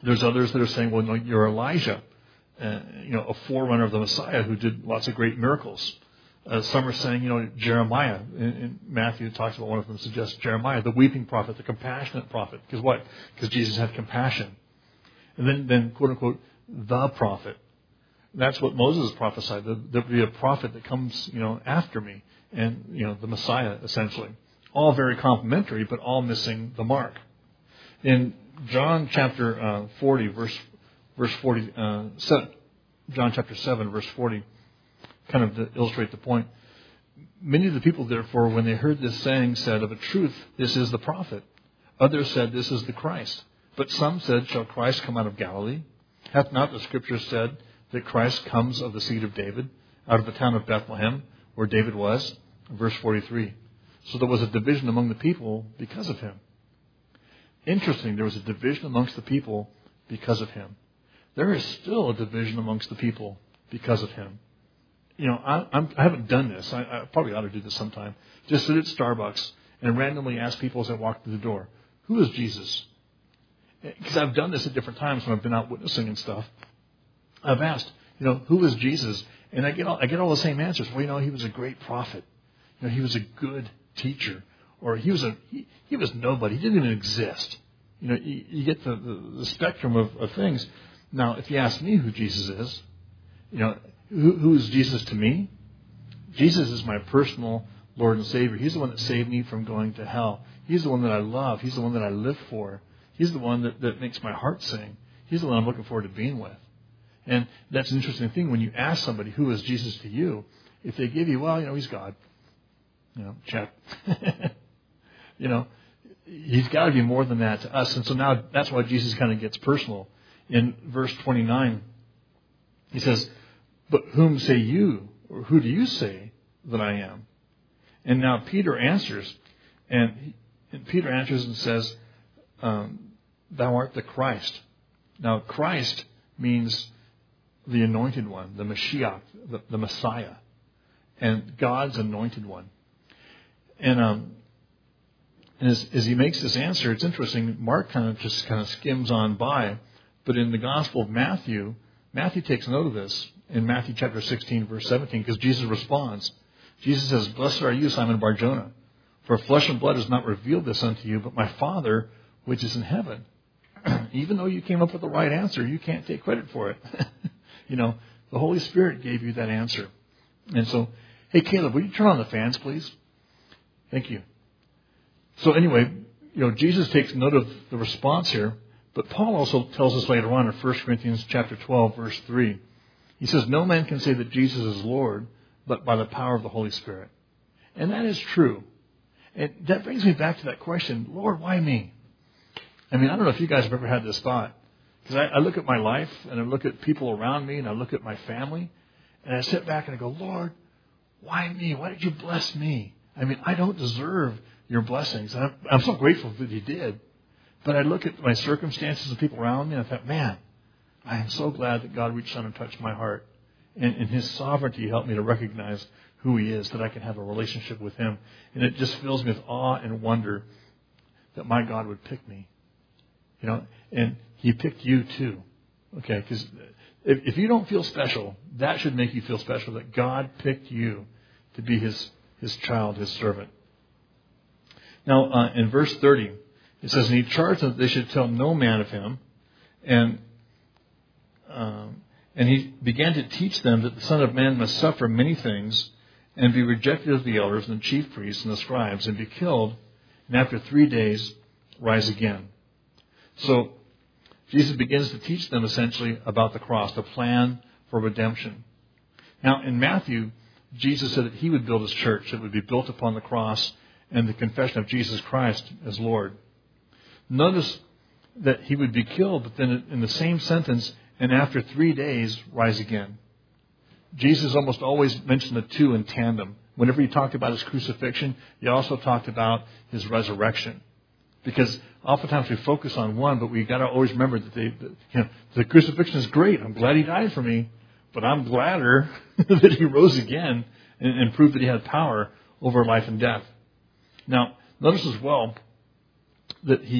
There's others that are saying, well, no, you're Elijah, uh, you know, a forerunner of the Messiah who did lots of great miracles. Uh, some are saying, you know, Jeremiah. In, in Matthew talks about one of them suggests Jeremiah, the weeping prophet, the compassionate prophet. Because what? Because Jesus had compassion. And then, then, quote unquote, the prophet. That's what Moses prophesied. There'll be a prophet that comes, you know, after me. And, you know, the Messiah, essentially. All very complimentary, but all missing the mark. In John chapter uh, forty, verse verse forty, uh, seven, John chapter seven, verse forty, kind of to illustrate the point. Many of the people, therefore, when they heard this saying, said, of a truth, this is the prophet. Others said, this is the Christ. But some said, shall Christ come out of Galilee? Hath not the Scripture said that Christ comes of the seed of David, out of the town of Bethlehem, where David was? Verse forty-three. So there was a division among the people because of him. Interesting, there was a division amongst the people because of him. There is still a division amongst the people because of him. You know, I, I'm, I haven't done this. I, I probably ought to do this sometime. Just sit at Starbucks and randomly ask people as I walk through the door, who is Jesus? Because I've done this at different times when I've been out witnessing and stuff. I've asked, you know, who is Jesus? And I get all, I get all the same answers. Well, you know, he was a great prophet. You know, he was a good teacher. Or he was a he, he was nobody. He didn't even exist. You know, you, you get the, the, the spectrum of, of things. Now, if you ask me who Jesus is, you know, who, who is Jesus to me? Jesus is my personal Lord and Savior. He's the one that saved me from going to hell. He's the one that I love. He's the one that I live for. He's the one that, that makes my heart sing. He's the one I'm looking forward to being with. And that's an interesting thing. When you ask somebody, who is Jesus to you? If they give you, well, you know, he's God. You know, check. You know, he's got to be more than that to us. And so now that's why Jesus kind of gets personal. In verse twenty-nine, he says, but whom say you, or who do you say that I am? And now Peter answers, and, he, and Peter answers and says, um, thou art the Christ. Now, Christ means the anointed one, the Mashiach, the, the Messiah, and God's anointed one. And um, And as, as he makes this answer, it's interesting. Mark kind of just kind of skims on by. But in the Gospel of Matthew, Matthew takes note of this in Matthew chapter sixteen, verse seventeen, because Jesus responds. Jesus says, blessed are you, Simon Bar-Jonah, for flesh and blood has not revealed this unto you, but my Father which is in heaven. Even though you came up with the right answer, you can't take credit for it. You know, the Holy Spirit gave you that answer. And so, hey, Caleb, will you turn on the fans, please? Thank you. So anyway, you know, Jesus takes note of the response here, but Paul also tells us later on in First Corinthians chapter twelve, verse three. He says, no man can say that Jesus is Lord, but by the power of the Holy Spirit. And that is true. And that brings me back to that question, Lord, why me? I mean, I don't know if you guys have ever had this thought. Because I, I look at my life, and I look at people around me, and I look at my family, and I sit back and I go, Lord, why me? Why did you bless me? I mean, I don't deserve your blessings. And I'm, I'm so grateful that you did. But I look at my circumstances and people around me, and I thought, man, I am so glad that God reached down and touched my heart. And in His sovereignty helped me to recognize who He is, that I can have a relationship with Him. And it just fills me with awe and wonder that my God would pick me. You know, and He picked you too. Okay, because if, if you don't feel special, that should make you feel special, that God picked you to be His, His child, His servant. Now, uh, in verse thirty, it says, and He charged them that they should tell no man of Him. And um, and He began to teach them that the Son of Man must suffer many things and be rejected of the elders and the chief priests and the scribes and be killed, and after three days rise again. So Jesus begins to teach them essentially about the cross, the plan for redemption. Now, in Matthew, Jesus said that He would build His church. It would be built upon the cross and the confession of Jesus Christ as Lord. Notice that He would be killed, but then in the same sentence, and after three days, rise again. Jesus almost always mentioned the two in tandem. Whenever He talked about His crucifixion, He also talked about His resurrection. Because oftentimes we focus on one, but we've got to always remember that, they, that you know, the crucifixion is great. I'm glad He died for me, but I'm gladder that He rose again and, and proved that He had power over life and death. Now, notice as well that He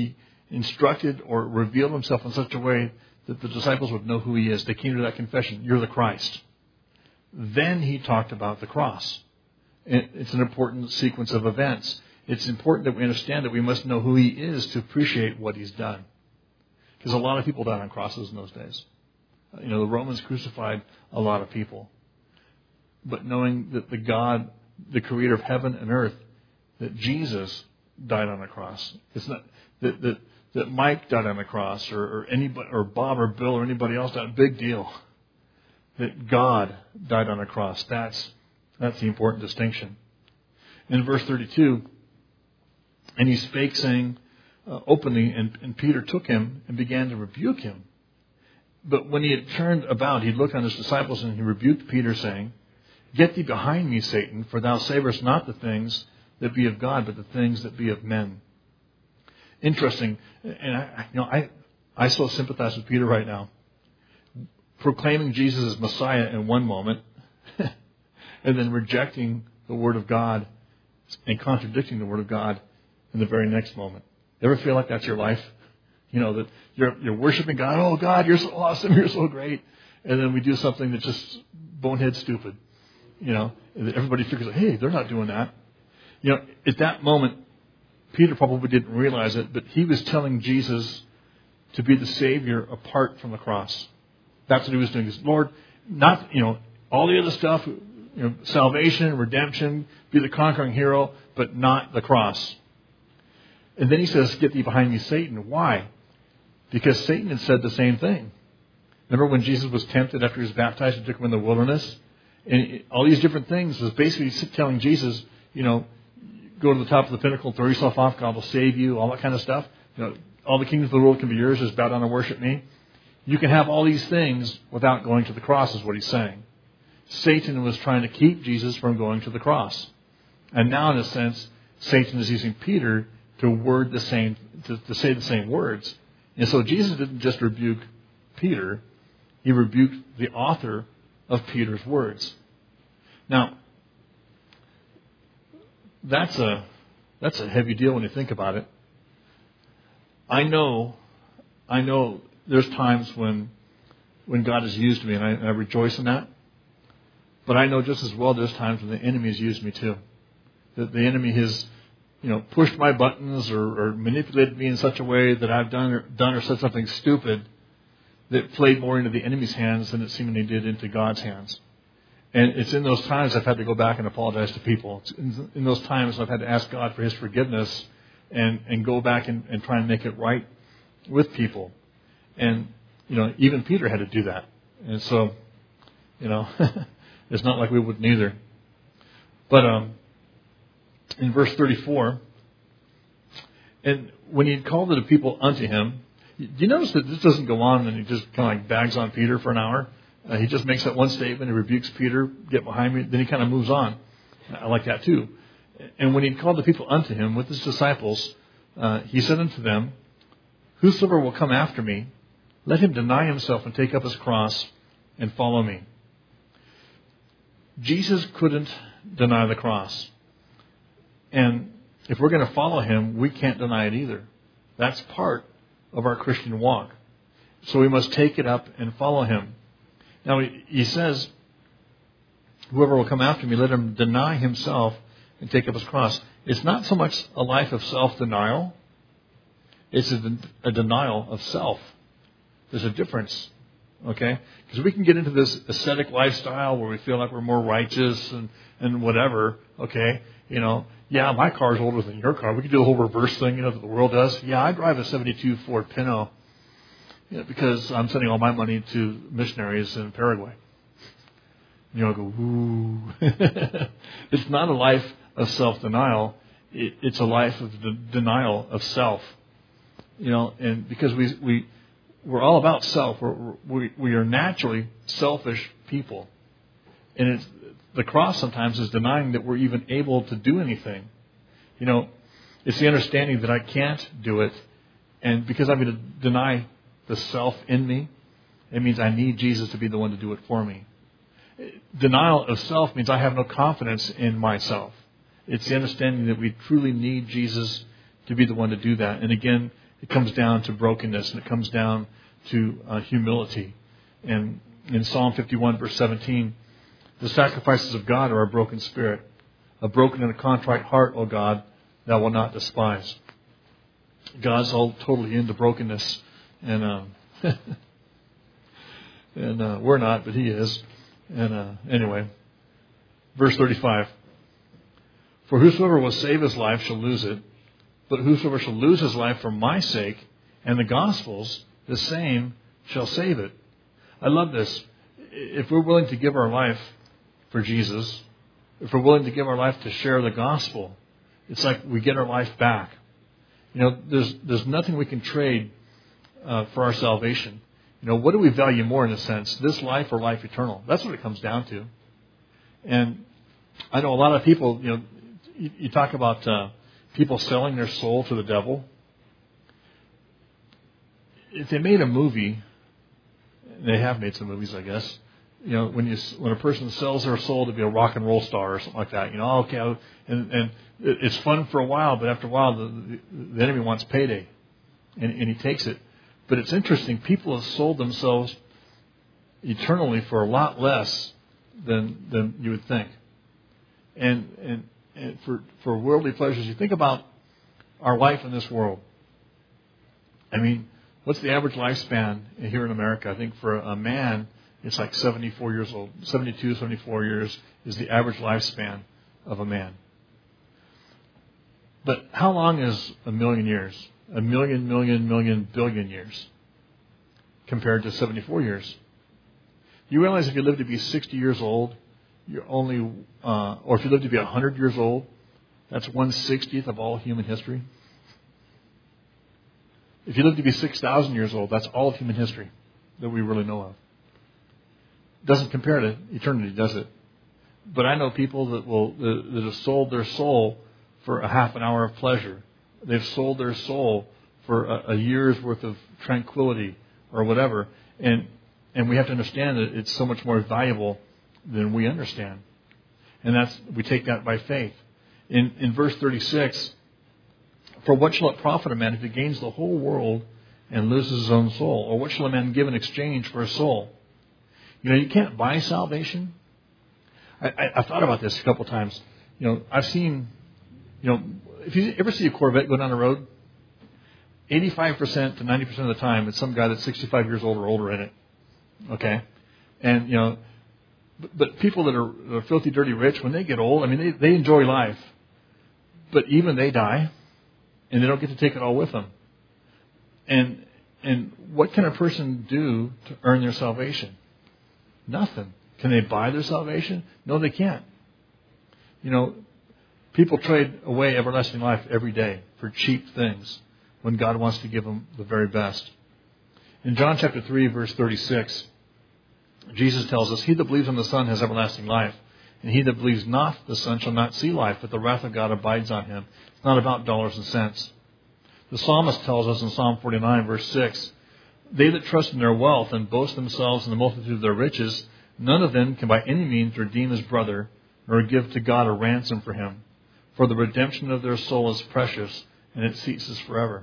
instructed or revealed himself in such a way that the disciples would know who he is. They came to that confession, you're the Christ. Then he talked about the cross. It's an important sequence of events. It's important that we understand that we must know who he is to appreciate what he's done. Because a lot of people died on crosses in those days. You know, the Romans crucified a lot of people. But knowing that the God, the creator of heaven and earth, that Jesus died on a cross. It's not that that, that Mike died on a cross, or, or anybody, or Bob or Bill or anybody else died. Big deal. That God died on a cross. That's that's the important distinction. In verse thirty-two, and he spake, saying uh, openly, and, and Peter took him and began to rebuke him. But when he had turned about, he looked on his disciples, and he rebuked Peter, saying, Get thee behind me, Satan, for thou savourest not the things that be of God, but the things that be of men. Interesting. And I, you know, I, I so sympathize with Peter right now. Proclaiming Jesus as Messiah in one moment, and then rejecting the Word of God and contradicting the Word of God in the very next moment. You ever feel like that's your life? You know, that you're, you're worshiping God. Oh, God, you're so awesome. You're so great. And then we do something that's just bonehead stupid. You know, everybody figures out, hey, they're not doing that. You know, at that moment, Peter probably didn't realize it, but he was telling Jesus to be the Savior apart from the cross. That's what he was doing. He said, Lord, not, you know, all the other stuff, you know, salvation, redemption, be the conquering hero, but not the cross. And then he says, Get thee behind me, Satan. Why? Because Satan had said the same thing. Remember when Jesus was tempted after he was baptized and took him in the wilderness? And all these different things was basically telling Jesus, you know, go to the top of the pinnacle, throw yourself off, God will save you, all that kind of stuff. You know, all the kingdoms of the world can be yours, just bow down and worship me. You can have all these things without going to the cross, is what he's saying. Satan was trying to keep Jesus from going to the cross. And now, in a sense, Satan is using Peter to word the same, to, to say the same words. And so Jesus didn't just rebuke Peter, he rebuked the author of Peter's words. Now, that's a that's a heavy deal when you think about it. I know, I know there's times when when God has used me, and I, and I rejoice in that. But I know just as well there's times when the enemy has used me too. That the enemy has, you know, pushed my buttons or, or manipulated me in such a way that I've done or, done or said something stupid that played more into the enemy's hands than it seemingly did into God's hands. And it's in those times I've had to go back and apologize to people. It's in, in those times I've had to ask God for His forgiveness and, and go back and, and try and make it right with people. And, you know, even Peter had to do that. And so, you know, it's not like we wouldn't either. But um, in verse thirty-four, and when he had called the people unto him, do you notice that this doesn't go on and he just kind of like bags on Peter for an hour? Uh, he just makes that one statement, he rebukes Peter, get behind me, then he kind of moves on. I like that too. And when he had called the people unto him with his disciples, uh, he said unto them, Whosoever will come after me, let him deny himself and take up his cross and follow me. Jesus couldn't deny the cross. And if we're going to follow him, we can't deny it either. That's part of our Christian walk. So we must take it up and follow him. Now he says, whoever will come after me, let him deny himself and take up his cross. It's not so much a life of self-denial. It's a, a denial of self. There's a difference. Okay? Because we can get into this ascetic lifestyle where we feel like we're more righteous and, and whatever. Okay? You know, yeah, my car's older than your car. We can do the whole reverse thing, you know, that the world does. Yeah, I drive a seventy-two Ford Pinto, you know, because I'm sending all my money to missionaries in Paraguay. You know, I go, ooh. It's not a life of self-denial. It, it's a life of the denial of self. You know, and because we we we're all about self. We're, we we are naturally selfish people, and it's the cross sometimes is denying that we're even able to do anything. You know, it's the understanding that I can't do it, and because I'm going to deny the self in me, it means I need Jesus to be the one to do it for me. Denial of self means I have no confidence in myself. It's the understanding that we truly need Jesus to be the one to do that. And again, it comes down to brokenness, and it comes down to uh, humility. And in Psalm fifty-one, verse seventeen, the sacrifices of God are a broken spirit, a broken and a contrite heart, O God, thou wilt not despise. God's all totally into brokenness, and uh, and uh, we're not, but He is. And uh, anyway, verse thirty-five. For whosoever will save his life shall lose it, but whosoever shall lose his life for my sake and the gospel's, the same shall save it. I love this. If we're willing to give our life for Jesus, if we're willing to give our life to share the gospel, it's like we get our life back. You know, there's there's nothing we can trade uh, for our salvation. You know, what do we value more in a sense, this life or life eternal? That's what it comes down to. And I know a lot of people, you know, you, you talk about uh, people selling their soul to the devil. If they made a movie, they have made some movies, I guess. You know, when you when a person sells their soul to be a rock and roll star or something like that, you know, okay, and and it's fun for a while, but after a while, the, the enemy wants payday, and, and he takes it. But it's interesting. People have sold themselves eternally for a lot less than than you would think. And and, and for for worldly pleasures, you think about our life in this world. I mean, what's the average lifespan here in America? I think for a man, it's like seventy-four years old. seventy-two, seventy-four years is the average lifespan of a man. But how long is a million years? A million, million, million, billion years compared to seventy-four years. You realize if you live to be sixty years old, you're only, uh, or if you live to be one hundred years old, that's one sixtieth of all human history. If you live to be six thousand years old, that's all of human history that we really know of. Doesn't compare to eternity, does it? But I know people that will that, that have sold their soul for a half an hour of pleasure. They've sold their soul for a, a year's worth of tranquility or whatever. And and we have to understand that it's so much more valuable than we understand. And that's we take that by faith. In in verse thirty-six, for what shall it profit a man if he gains the whole world and loses his own soul? Or what shall a man give in exchange for a soul? You know, you can't buy salvation. I, I, I've thought about this a couple of times. You know, I've seen, you know, if you ever see a Corvette go down the road, eighty-five percent to ninety percent of the time, it's some guy that's sixty-five years old or older in it. Okay? And, you know, but, but people that are, that are filthy, dirty rich, when they get old, I mean, they, they enjoy life. But even they die, and they don't get to take it all with them. And and what can a person do to earn their salvation? Nothing. Can they buy their salvation? No, they can't. You know, people trade away everlasting life every day for cheap things when God wants to give them the very best. In John chapter three, verse thirty-six, Jesus tells us, he that believes on the Son has everlasting life, and he that believes not the Son shall not see life, but the wrath of God abides on him. It's not about dollars and cents. The psalmist tells us in Psalm forty-nine, verse six, they that trust in their wealth and boast themselves in the multitude of their riches, none of them can by any means redeem his brother, nor give to God a ransom for him. For the redemption of their soul is precious, and it ceases forever.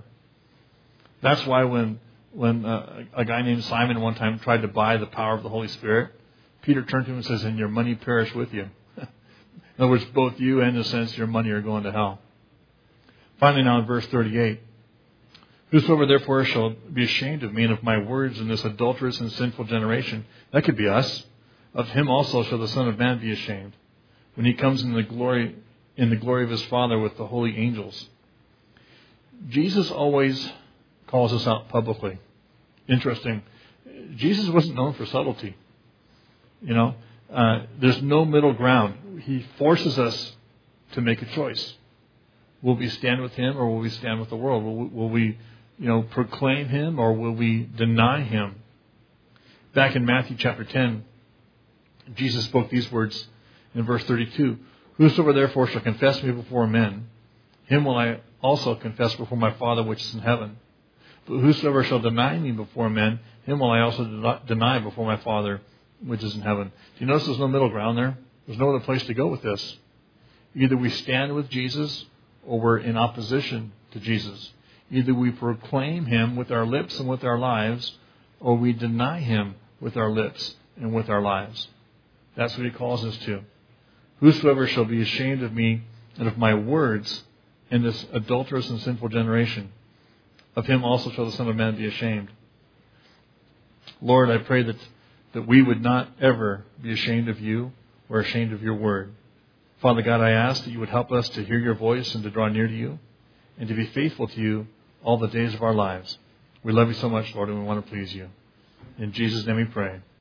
That's why when when uh, a guy named Simon one time tried to buy the power of the Holy Spirit, Peter turned to him and says, and your money perish with you. In other words, both you and, in a sense, your money are going to hell. Finally, now in verse thirty-eight, whosoever therefore shall be ashamed of me and of my words in this adulterous and sinful generation, that could be us, of him also shall the Son of Man be ashamed, when he comes in the glory in the glory of his Father with the holy angels. Jesus always calls us out publicly. Interesting. Jesus wasn't known for subtlety. You know, uh, there's no middle ground. He forces us to make a choice. Will we stand with him or will we stand with the world? Will, will we, you know, proclaim him or will we deny him? Back in Matthew chapter ten, Jesus spoke these words in verse thirty-two. Whosoever therefore shall confess me before men, him will I also confess before my Father which is in heaven. But whosoever shall deny me before men, him will I also deny before my Father which is in heaven. Do you notice there's no middle ground there? There's no other place to go with this. Either we stand with Jesus or we're in opposition to Jesus. Either we proclaim him with our lips and with our lives, or we deny him with our lips and with our lives. That's what he calls us to. Whosoever shall be ashamed of me and of my words in this adulterous and sinful generation, of him also shall the Son of Man be ashamed. Lord, I pray that, that we would not ever be ashamed of you or ashamed of your word. Father God, I ask that you would help us to hear your voice and to draw near to you and to be faithful to you all the days of our lives. We love you so much, Lord, and we want to please you. In Jesus' name we pray.